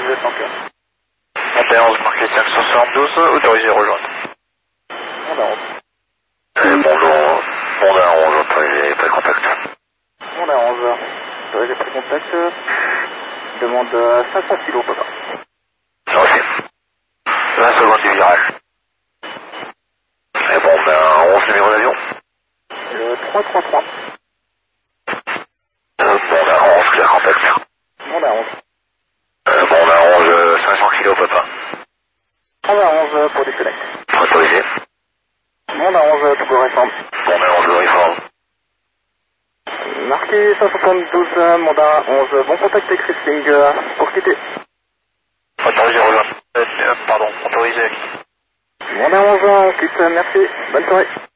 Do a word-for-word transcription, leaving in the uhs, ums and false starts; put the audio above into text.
vous êtes en cœur. Monte onze, marqué cinq cent soixante-douze, autorisé à rejoindre. Monte onze. Euh, bonjour, Monde à onze, autorisé, pas de contact. Monte onze. Autorisé pris contact. Demande euh, cinq cents kilos, papa. Reçu. vingt secondes du virage. Et bon, ben, onze numéro d'avion. Le trois trois trois. Euh, bon, ben, onze, clair contact. Monte onze. Euh, bon, ben, onze, euh, cinq cents kilos, papa. Monte onze pour disconnect. Autorisé. Monte onze, tout correspond. Bon, ben, onze, réforme. Marqué cent soixante-douze, mandat onze, bon contact avec Racing euh, pour quitter. Autorisé à rejoindre. Euh, euh, pardon, autorisé. Mandat onze, on quitte, merci, bonne soirée.